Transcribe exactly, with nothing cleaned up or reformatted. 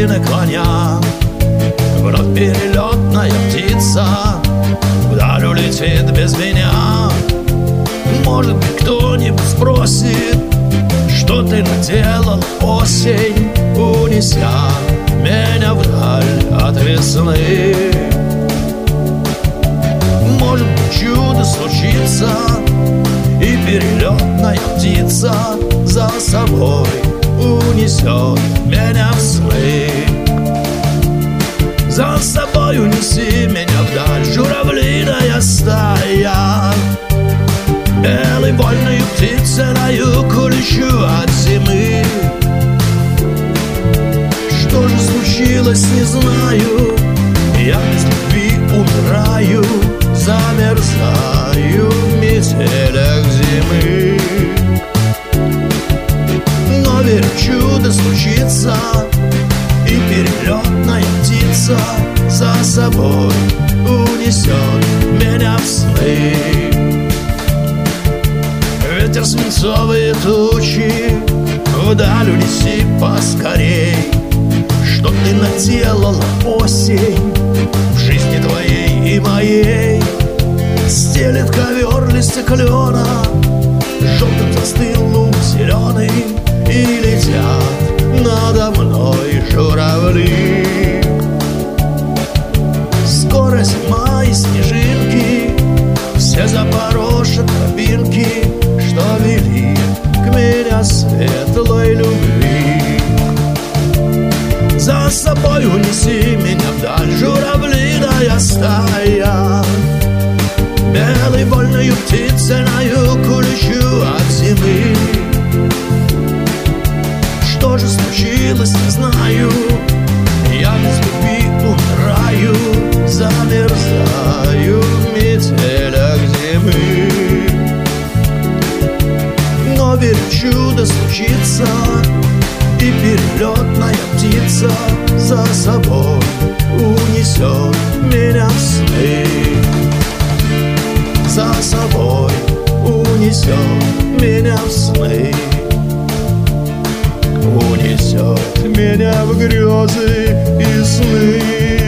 спины коня. Вновь перелетная птица вдаль улетит без меня. Может быть, кто-нибудь спросит, что ты наделал, осень, унеся меня вдаль от весны. Может быть, чудо случится, и перелетная птица за собой унесет меня в сны. За собой унеси меня вдаль, журавлиная стая. Белой вольной птицей на юг улечу от зимы. Что же случилось, не знаю, я без любви умираю, замерзаю в метелях зимы. Но верю, чудо случится, и перелетная птица за собой унесет меня в сны. Ветер свинцовые тучи вдаль унеси поскорей. Что ты наделала, осень, в жизни твоей и моей? Стелет ковер листья клена, желтым застыл луг зеленый, и летят надо мной журавли. Скоро зима и снежинки все запорошат тропинки, что вели к меня светлой любви. За собой унеси меня вдаль, журавлиная стая. Белой вольною птицей на юг улечу от зимы. Что же случилось, не знаю, я без любви умираю, замерзаю в метелях зимы. Но верю, чудо случится, и перелетная птица за собой унесет меня в сны. За собой унесет меня в сны. Унесет меня в грезы и сны.